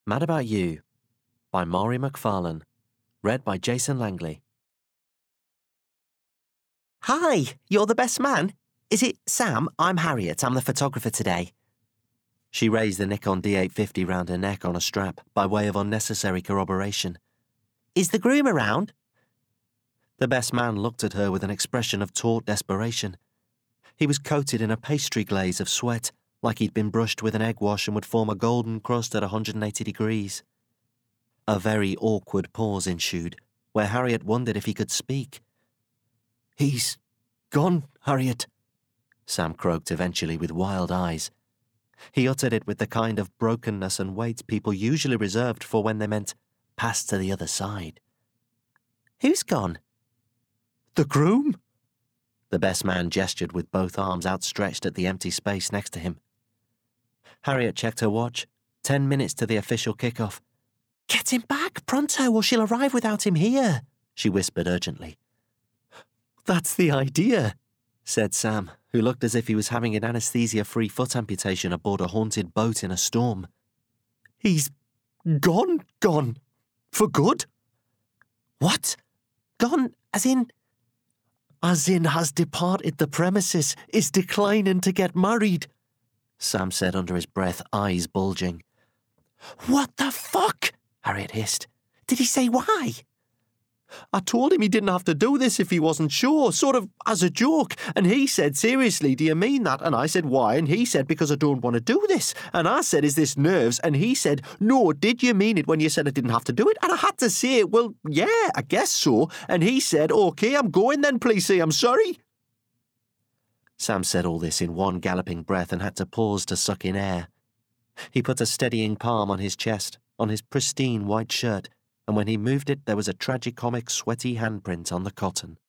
Mad About You by Maury McFarlane. Read by Jason Langley. Hi, you're the best man? Is it Sam? I'm Harriet. I'm the photographer today. She raised the Nikon D850 round her neck on a strap by way of unnecessary corroboration. Is the groom around? The best man looked at her with an expression of taut desperation. He was coated in a pastry glaze of sweat, like he'd been brushed with an egg wash and would form a golden crust at 180 degrees. A very awkward pause ensued, where Harriet wondered if he could speak. "He's gone, Harriet," Sam croaked eventually with wild eyes. He uttered it with the kind of brokenness and weight people usually reserved for when they meant pass to the other side. Who's gone? "The groom?" The best man gestured with both arms outstretched at the empty space next to him. Harriet checked her watch. 10 minutes to the official kickoff. Get him back, pronto, or she'll arrive without him here, she whispered urgently. "That's the idea," said Sam, who looked as if he was having an anesthesia-free foot amputation aboard a haunted boat in a storm. "He's gone. For good." What? Gone, as in? "As in has departed the premises, is declining to get married," Sam said under his breath, eyes bulging. What the fuck? Harriet hissed. Did he say why? "I told him he didn't have to do this if he wasn't sure, sort of as a joke, and he said, 'Seriously, do you mean that?' And I said, 'Why?' And he said, 'Because I don't want to do this.' And I said, 'Is this nerves?' And he said, 'No, did you mean it when you said I didn't have to do it?' And I had to say, 'Well, yeah, I guess so.' And he said, 'Okay, I'm going then, please say I'm sorry.'" Sam said all this in one galloping breath and had to pause to suck in air. He put a steadying palm on his chest, on his pristine white shirt, and when he moved it there was a tragicomic sweaty handprint on the cotton.